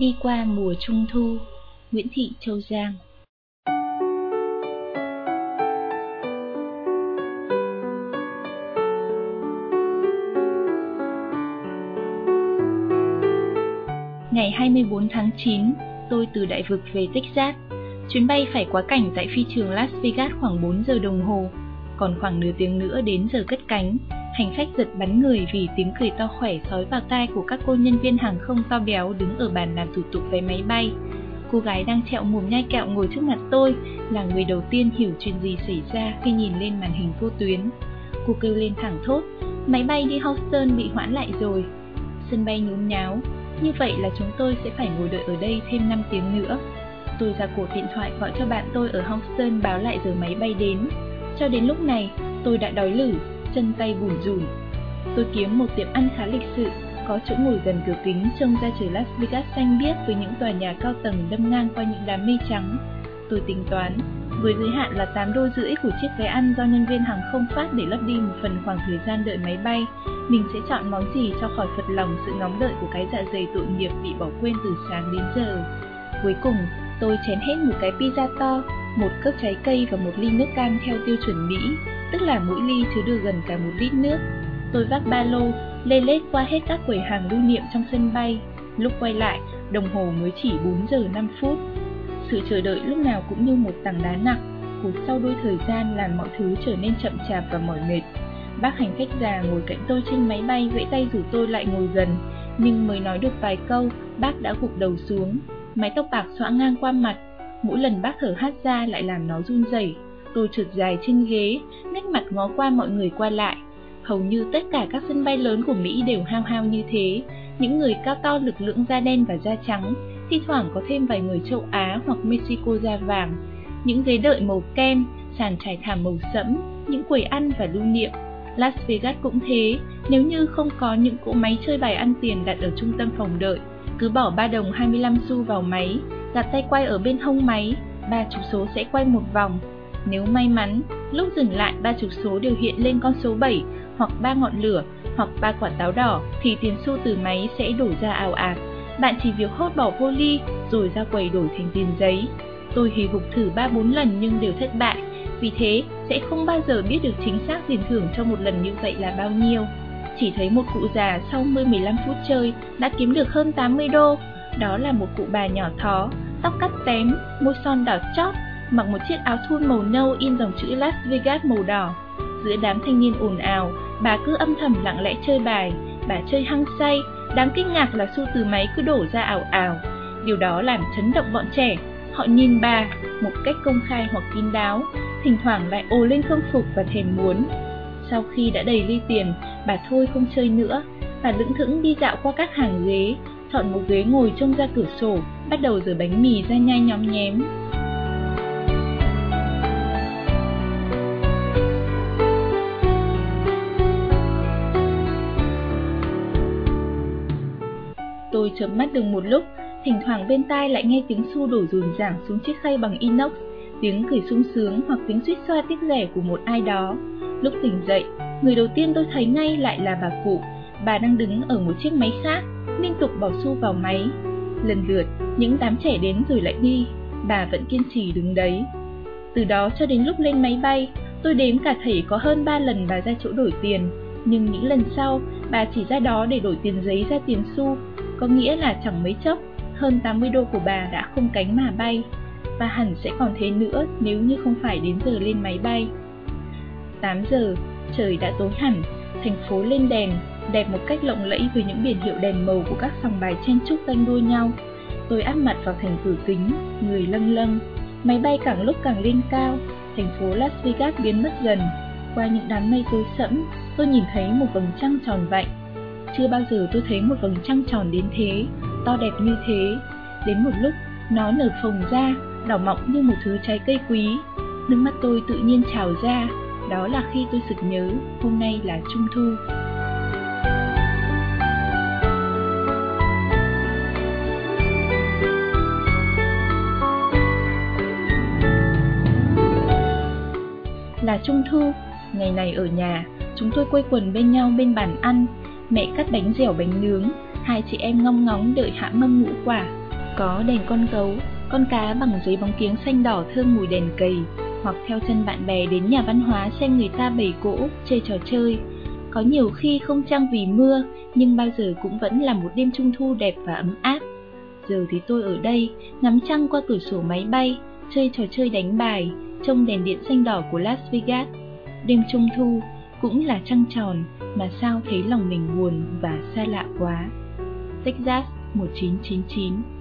Đi qua mùa trung thu. Nguyễn Thị Châu Giang. Ngày 24 tháng 9, tôi từ đại vực về Texas. Chuyến bay phải quá cảnh tại phi trường Las Vegas khoảng 4 giờ đồng hồ. Còn khoảng nửa tiếng nữa đến giờ cất cánh. Hành khách giật bắn người vì tiếng cười to khỏe xói vào tai của các cô nhân viên hàng không to béo đứng ở bàn làm thủ tục vé máy bay. Cô gái đang trẹo mồm nhai kẹo ngồi trước mặt tôi là người đầu tiên hiểu chuyện gì xảy ra khi nhìn lên màn hình vô tuyến. Cô kêu lên thẳng thốt, máy bay đi Houston bị hoãn lại rồi. Sân bay nhốn nháo, như vậy là chúng tôi sẽ phải ngồi đợi ở đây thêm 5 tiếng nữa. Tôi ra cổ điện thoại gọi cho bạn tôi ở Houston báo lại giờ máy bay đến. Cho đến lúc này, tôi đã đói lử, chân tay bủn rủn. Tôi kiếm một tiệm ăn khá lịch sự, có chỗ ngồi gần cửa kính trông ra trời Las Vegas xanh biếc với những tòa nhà cao tầng đâm ngang qua những đám mây trắng. Tôi tính toán, với giới hạn là 8 đô rưỡi của chiếc vé ăn do nhân viên hàng không phát để lấp đi một phần khoảng thời gian đợi máy bay, mình sẽ chọn món gì cho khỏi phật lòng sự ngóng đợi của cái dạ dày tội nghiệp bị bỏ quên từ sáng đến giờ. Cuối cùng, tôi chén hết một cái pizza to, một cốc trái cây và một ly nước cam theo tiêu chuẩn Mỹ, tức là mỗi ly chứa được gần cả 1 lít nước. Tôi vác ba lô, lê lết qua hết các quầy hàng lưu niệm trong sân bay. Lúc quay lại, đồng hồ mới chỉ 4 giờ 5 phút. Sự chờ đợi lúc nào cũng như một tảng đá nặng, cột sau đôi thời gian làm mọi thứ trở nên chậm chạp và mỏi mệt. Bác hành khách già ngồi cạnh tôi trên máy bay vẫy tay rủ tôi lại ngồi gần, nhưng mới nói được vài câu, bác đã gục đầu xuống. Mái tóc bạc xõa ngang qua mặt, mỗi lần bác thở hắt ra lại làm nó run rẩy. Tôi trượt dài trên ghế, nách mặt ngó qua mọi người qua lại. Hầu như tất cả các sân bay lớn của Mỹ đều hao hao như thế, những người cao to lực lưỡng da đen và da trắng, thi thoảng có thêm vài người châu Á hoặc Mexico da vàng. Những ghế đợi màu kem, sàn trải thảm màu sẫm, những quầy ăn và lưu niệm. Las Vegas cũng thế, nếu như không có những cỗ máy chơi bài ăn tiền đặt ở trung tâm phòng đợi, cứ bỏ 3 đồng 25 xu vào máy, gạt tay quay ở bên hông máy, 3 trục số sẽ quay một vòng. Nếu may mắn, lúc dừng lại 3 trục số đều hiện lên con số 7, hoặc 3 ngọn lửa, hoặc 3 quả táo đỏ, thì tiền xu từ máy sẽ đổ ra ào ạt. Bạn chỉ việc hốt bỏ vô ly, rồi ra quầy đổi thành tiền giấy. Tôi hì hục thử 3-4 lần nhưng đều thất bại, vì thế sẽ không bao giờ biết được chính xác tiền thưởng cho một lần như vậy là bao nhiêu. Chỉ thấy một cụ già sau 10-15 phút chơi đã kiếm được hơn 80 đô. Đó là một cụ bà nhỏ thó, tóc cắt tém, môi son đỏ chót, mặc một chiếc áo thun màu nâu in dòng chữ Las Vegas màu đỏ. Giữa đám thanh niên ồn ào, bà cứ âm thầm lặng lẽ chơi bài. Bà chơi hăng say, đáng kinh ngạc là xu từ máy cứ đổ ra ào ào. Điều đó làm chấn động bọn trẻ. Họ nhìn bà một cách công khai hoặc kín đáo, thỉnh thoảng lại ồ lên khâm phục và thèm muốn. Sau khi đã đầy ly tiền, bà thôi không chơi nữa. Bà lững thững đi dạo qua các hàng ghế, chọn một ghế ngồi trông ra cửa sổ, bắt đầu giở bánh mì ra nhai nhóm nhém. Tôi chớp mắt được một lúc, thỉnh thoảng bên tai lại nghe tiếng xu đổ rồn ràng xuống chiếc khay bằng inox, tiếng cười sung sướng hoặc tiếng suýt xoa tiếc rẻ của một ai đó. Lúc tỉnh dậy, người đầu tiên tôi thấy ngay lại là bà cụ. Bà đang đứng ở một chiếc máy khác, liên tục bỏ xu vào máy. Lần lượt, những đám trẻ đến rồi lại đi, bà vẫn kiên trì đứng đấy. Từ đó cho đến lúc lên máy bay, tôi đếm cả thảy có hơn 3 lần bà ra chỗ đổi tiền. Nhưng những lần sau, bà chỉ ra đó để đổi tiền giấy ra tiền xu. Có nghĩa là chẳng mấy chốc, hơn 80 đô của bà đã không cánh mà bay. Và hẳn sẽ còn thế nữa nếu như không phải đến giờ lên máy bay. 8 giờ, trời đã tối hẳn, thành phố lên đèn, đẹp một cách lộng lẫy với những biển hiệu đèn màu của các sòng bài chen chúc tanh đua nhau. Tôi áp mặt vào thành cửa kính, người lâng lâng. Máy bay càng lúc càng lên cao, thành phố Las Vegas biến mất dần. Qua những đám mây tối sẫm, tôi nhìn thấy một vầng trăng tròn vạnh. Chưa bao giờ tôi thấy một vầng trăng tròn đến thế, to đẹp như thế. Đến một lúc, nó nở phồng ra, đỏ mọng như một thứ trái cây quý. Nước mắt tôi tự nhiên trào ra. Đó là khi tôi sực nhớ hôm nay là Trung thu. Là Trung thu, ngày này ở nhà, chúng tôi quây quần bên nhau bên bàn ăn. Mẹ cắt bánh dẻo bánh nướng, hai chị em ngong ngóng đợi hãm mâm ngũ quả. Có đèn con gấu, con cá bằng giấy bóng kiếng xanh đỏ thơm mùi đèn cầy, hoặc theo chân bạn bè đến nhà văn hóa xem người ta bày cỗ, chơi trò chơi. Có nhiều khi không chăng vì mưa, nhưng bao giờ cũng vẫn là một đêm trung thu đẹp và ấm áp. Giờ thì tôi ở đây, ngắm trăng qua cửa sổ máy bay, chơi trò chơi đánh bài, trông đèn điện xanh đỏ của Las Vegas. Đêm trung thu cũng là trăng tròn, mà sao thấy lòng mình buồn và xa lạ quá. Texas 1999.